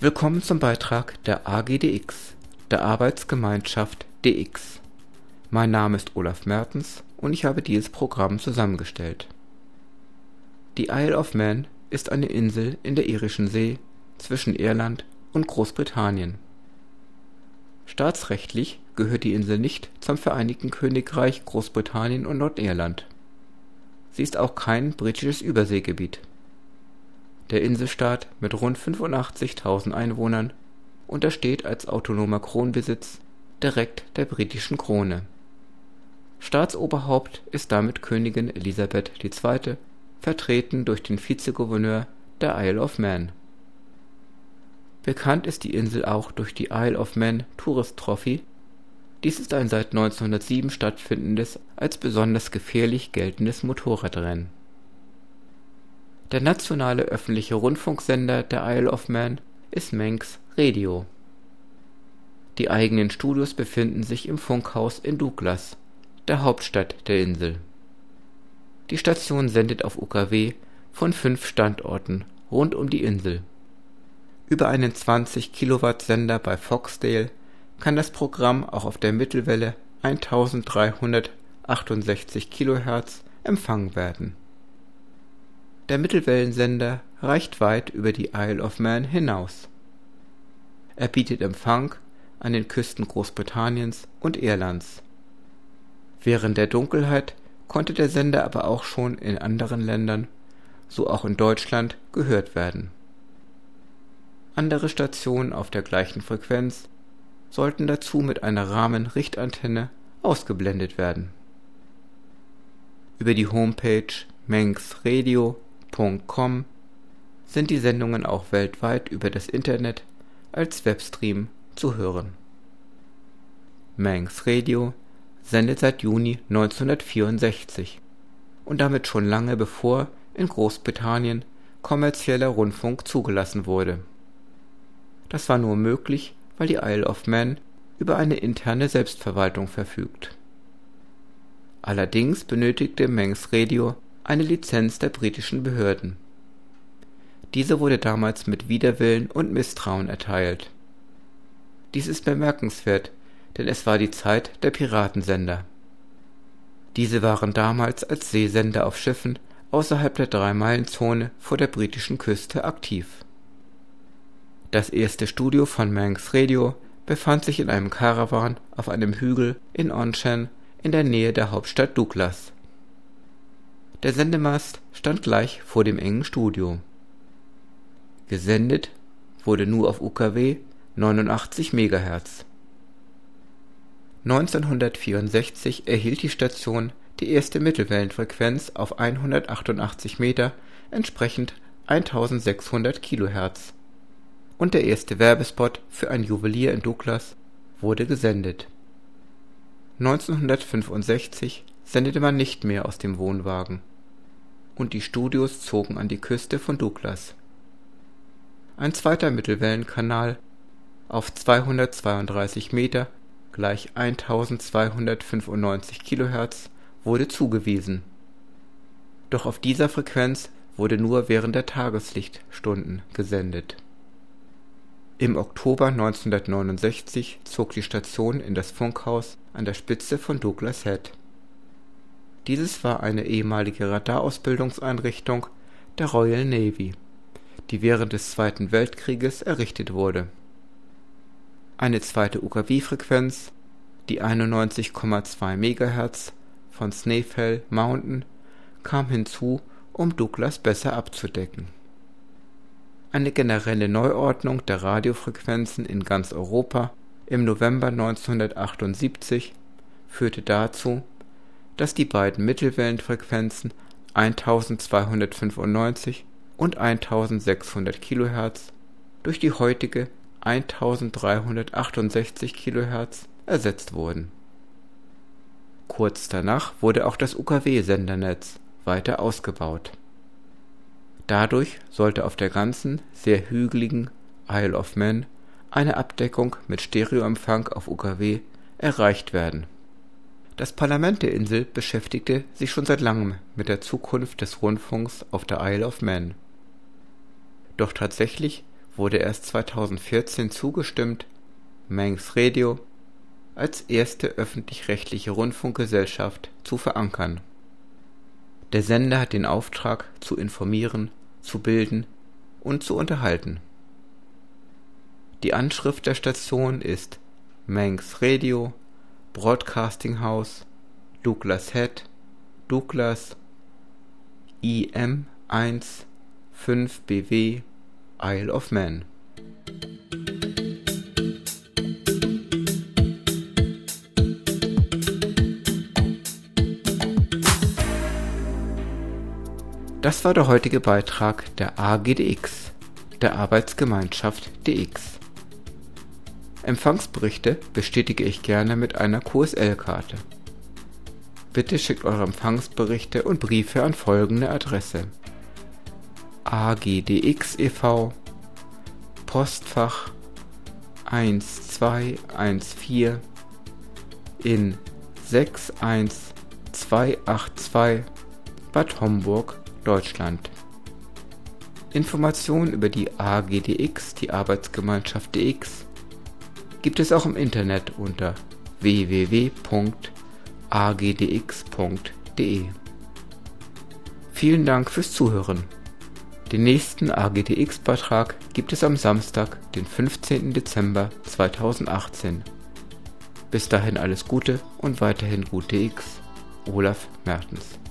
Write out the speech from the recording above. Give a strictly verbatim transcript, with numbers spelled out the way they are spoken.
Willkommen zum Beitrag der A G D X, der Arbeitsgemeinschaft D X. Mein Name ist Olaf Mertens und ich habe dieses Programm zusammengestellt. Die Isle of Man ist eine Insel in der Irischen See zwischen Irland und Großbritannien. Staatsrechtlich gehört die Insel nicht zum Vereinigten Königreich Großbritannien und Nordirland. Sie ist auch kein britisches Überseegebiet. Der Inselstaat mit rund fünfundachtzigtausend Einwohnern untersteht als autonomer Kronbesitz direkt der britischen Krone. Staatsoberhaupt ist damit Königin Elisabeth die Zweite, vertreten durch den Vizegouverneur der Isle of Man. Bekannt ist die Insel auch durch die Isle of Man Tourist Trophy. Dies ist ein seit neunzehnhundertsieben stattfindendes, als besonders gefährlich geltendes Motorradrennen. Der nationale öffentliche Rundfunksender der Isle of Man ist Manx Radio. Die eigenen Studios befinden sich im Funkhaus in Douglas, der Hauptstadt der Insel. Die Station sendet auf U K W von fünf Standorten rund um die Insel. Über einen zwanzig Kilowatt Sender bei Foxdale kann das Programm auch auf der Mittelwelle eintausenddreihundertachtundsechzig Kilohertz empfangen werden. Der Mittelwellensender reicht weit über die Isle of Man hinaus. Er bietet Empfang an den Küsten Großbritanniens und Irlands. Während der Dunkelheit konnte der Sender aber auch schon in anderen Ländern, so auch in Deutschland, gehört werden. Andere Stationen auf der gleichen Frequenz sollten dazu mit einer Rahmenrichtantenne ausgeblendet werden. Über die Homepage manx radio punkt com sind die Sendungen auch weltweit über das Internet als Webstream zu hören. Manx Radio sendet seit Juni neunzehnhundertvierundsechzig und damit schon lange bevor in Großbritannien kommerzieller Rundfunk zugelassen wurde. Das war nur möglich, weil die Isle of Man über eine interne Selbstverwaltung verfügt. Allerdings benötigte Manx Radio eine Lizenz der britischen Behörden. Diese wurde damals mit Widerwillen und Misstrauen erteilt. Dies ist bemerkenswert, denn es war die Zeit der Piratensender. Diese waren damals als Seesender auf Schiffen außerhalb der Drei-Meilen-Zone vor der britischen Küste aktiv. Das erste Studio von Manx Radio befand sich in einem Karawan auf einem Hügel in Onchan in der Nähe der Hauptstadt Douglas. Der Sendemast stand gleich vor dem engen Studio. Gesendet wurde nur auf U K W neunundachtzig Megahertz. neunzehnhundertvierundsechzig erhielt die Station die erste Mittelwellenfrequenz auf hundertachtundachtzig Meter, entsprechend eintausendsechshundert Kilohertz, und der erste Werbespot für ein Juwelier in Douglas wurde gesendet. neunzehnhundertfünfundsechzig sendete man nicht mehr aus dem Wohnwagen und die Studios zogen an die Küste von Douglas. Ein zweiter Mittelwellenkanal auf zweihundertzweiunddreißig Meter gleich eintausendzweihundertfünfundneunzig Kilohertz wurde zugewiesen. Doch auf dieser Frequenz wurde nur während der Tageslichtstunden gesendet. Im Oktober neunzehnhundertneunundsechzig zog die Station in das Funkhaus an der Spitze von Douglas Head. Dieses war eine ehemalige Radarausbildungseinrichtung der Royal Navy, die während des Zweiten Weltkrieges errichtet wurde. Eine zweite U K W-Frequenz, die einundneunzig Komma zwei Megahertz von Snaefell Mountain, kam hinzu, um Douglas besser abzudecken. Eine generelle Neuordnung der Radiofrequenzen in ganz Europa im November neunzehnhundertachtundsiebzig führte dazu, dass die beiden Mittelwellenfrequenzen eintausendzweihundertfünfundneunzig und eintausendsechshundert Kilohertz durch die heutige eintausenddreihundertachtundsechzig Kilohertz ersetzt wurden. Kurz danach wurde auch das U K W-Sendernetz weiter ausgebaut. Dadurch sollte auf der ganzen, sehr hügeligen Isle of Man eine Abdeckung mit Stereoempfang auf U K W erreicht werden. Das Parlament der Insel beschäftigte sich schon seit langem mit der Zukunft des Rundfunks auf der Isle of Man. Doch tatsächlich wurde erst zweitausendvierzehn zugestimmt, Manx Radio als erste öffentlich-rechtliche Rundfunkgesellschaft zu verankern. Der Sender hat den Auftrag, zu informieren, zu bilden und zu unterhalten. Die Anschrift der Station ist Manx Radio, Broadcasting House, Douglas Head, Douglas, I M eins fünf B W, Isle of Man. Das war der heutige Beitrag der A G D X, der Arbeitsgemeinschaft D X. Empfangsberichte bestätige ich gerne mit einer Q S L-Karte. Bitte schickt eure Empfangsberichte und Briefe an folgende Adresse: A G D X e V, Postfach eins zwei eins vier in sechs eins zwei acht zwei Bad Homburg, Deutschland. Informationen über die A G D X, die Arbeitsgemeinschaft D X, gibt es auch im Internet unter w w w punkt a g d x punkt d e. Vielen Dank fürs Zuhören. Den nächsten A G D X-Beitrag gibt es am Samstag, den fünfzehnten Dezember zweitausendachtzehn. Bis dahin alles Gute und weiterhin gut D X. Olaf Mertens.